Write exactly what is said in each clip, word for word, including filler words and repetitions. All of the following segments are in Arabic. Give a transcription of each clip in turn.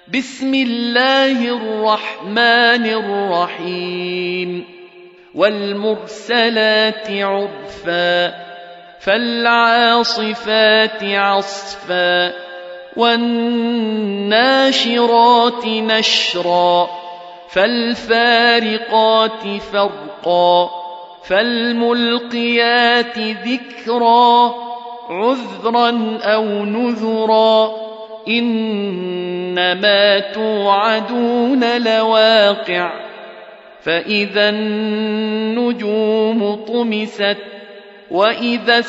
بسم الله الرحمن الرحيم والمرسلات عرفا فالعاصفات عصفا والناشرات نشرا فالفارقات فرقا فالملقيات ذكرا عذرا أو نذرا إنما توعدون لواقع فإذا النجوم طمست وإذا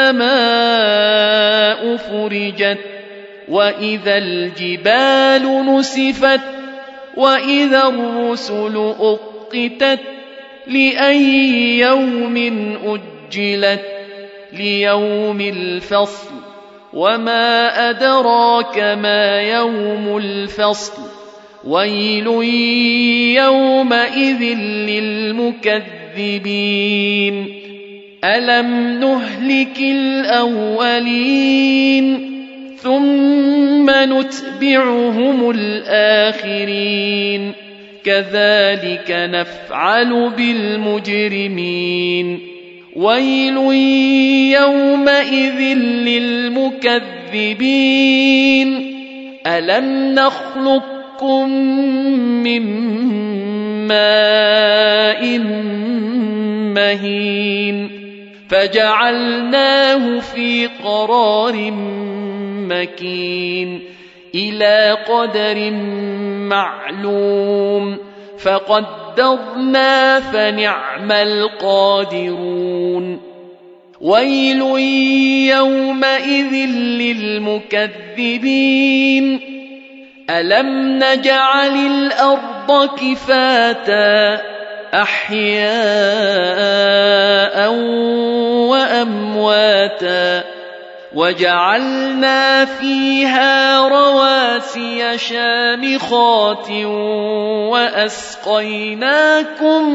السماء فرجت وإذا الجبال نسفت وإذا الرسل أقتت لأي يوم أجلت ليوم الفصل وما أدراك ما يوم الفصل ويل يومئذ للمكذبين ألم نهلك الأولين ثم نتبعهم الآخرين كذلك نفعل بالمجرمين ويل يومئذ للمكذبين ألم نخلقكم من ماء مهين فجعلناه في قرار مكين إلى قدر معلوم فقدرنا فنعم القادرون ويل يومئذ للمكذبين ألم نجعل الأرض كفاتا أحياء وأمواتا وجعلنا فيها رواسي شامخات وأسقيناكم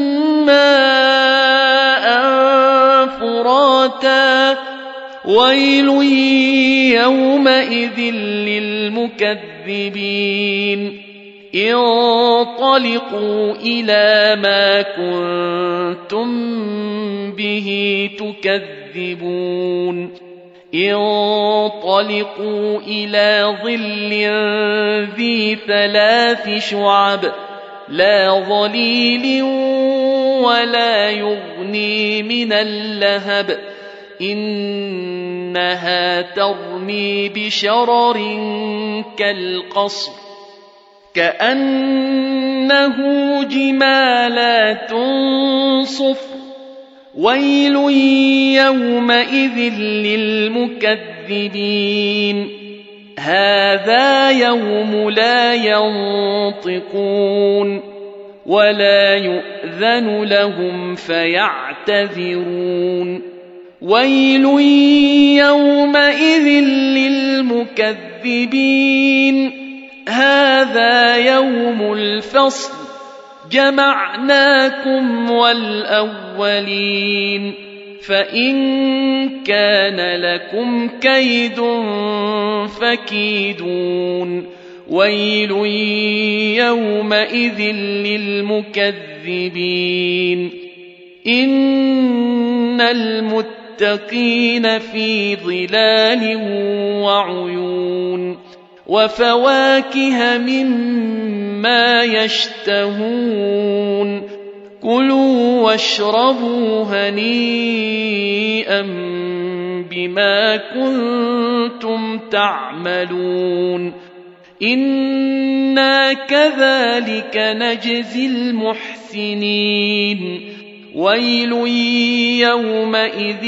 ماء فراتا ويل يومئذ للمكذبين انطلقوا إلى ما كنتم به تكذبون انطلقوا إلى ظل ذي ثلاث شعب لا ظليل ولا يغني من اللهب إنها ترمي بشرر كالقصر كأنه جمالات صفر ويل يومئذ للمكذبين هذا يوم لا ينطقون ولا يؤذن لهم فيعتذرون ويل يومئذ للمكذبين هذا يوم الفصل جمعناكم والأولين فإن كان لكم كيد فكيدون ويل يومئذ للمكذبين إن المتقين في ظلال وعيون وفواكه مما يشتهون كلوا واشربوا هنيئا بما كنتم تعملون إنا كذلك نجزي المحسنين ويل يومئذ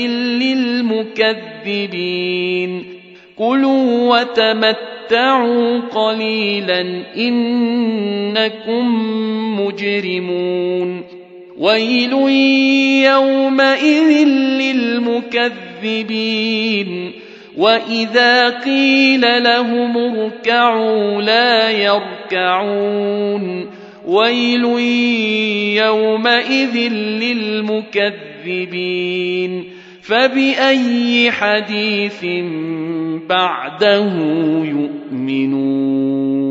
للمكذبين كلوا وتمتعوا قليلا إنكم مجرمون ويل يومئذ للمكذبين وإذا قيل لهم اركعوا لا يركعون ويل يومئذ للمكذبين فبأي حديث بعده يؤمنون